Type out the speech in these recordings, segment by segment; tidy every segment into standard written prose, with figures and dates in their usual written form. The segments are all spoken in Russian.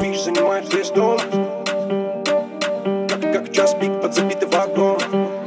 Бич занимает весь дом, как час пик под забитый вагон.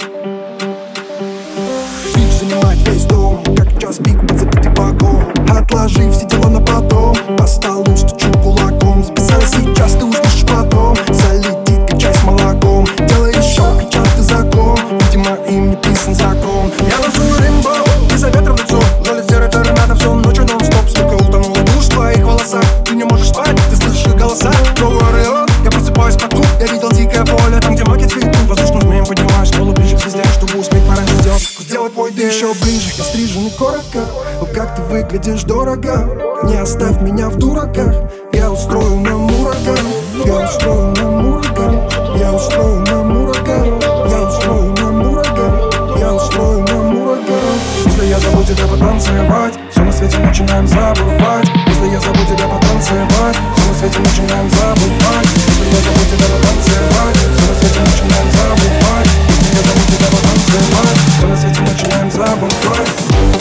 Бич занимает весь дом, как час пик под забитый вагон. Отложи все дела на потом, по столу стучу кулаком. Записала сейчас, ты услышишь потом. Залетит, как чай с молоком. Дело еще, кричат ты закон. Видимо, им не писан закон. Я лазую рымбо, из-за ветра в лицо. Ловит серый торнадо всю ночь нон-стоп. Сука, утонула душ в твоих волосах. Ты не можешь спать, ты слышишь голоса. Я просыпаюсь под клуб, я видел дикое поле. Там, где маки цветут, воздушным змеем поднимаюсь полу ближе к звезде, чтобы успеть пораньше сделать твой дым еще ближе. Я стрижу не коротко, но как ты выглядишь дорого. Не оставь меня в дураках. Я устрою нам ураган. Я устрою нам ураган. Я устрою нам ураган. Я устрою нам ураган. Я устрою нам ураган. Если я зову тебя потанцевать, все на свете начинаем забывать. Если я зову тебя потанцевать, все на свете начинаем забывать. Если я зову тебя потанцевать, все на свете начинаем забывать. Если я зову тебя потанцевать, все на свете начинаем забывать.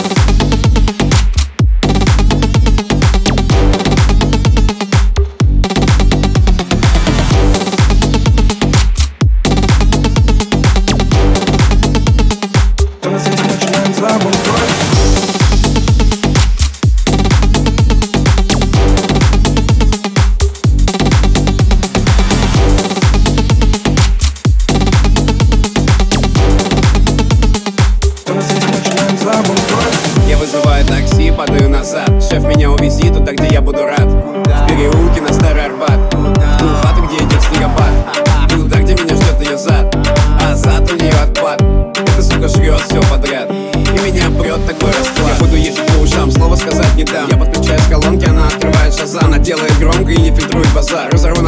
Я вызываю такси, падаю назад. Шеф, меня увези туда, где я буду рад. В переулке на Старый Арбат, ту хату, где идет снегопад. Туда, где меня ждет ее зад, а зад у нее отпад. Эта сука жрет все подряд, и меня прет такой расклад. Я буду ездить по ушам, слова сказать не дам. Я подключаюсь к колонке, она открывает шазам. Она делает громко и не фильтрует базар. Разорву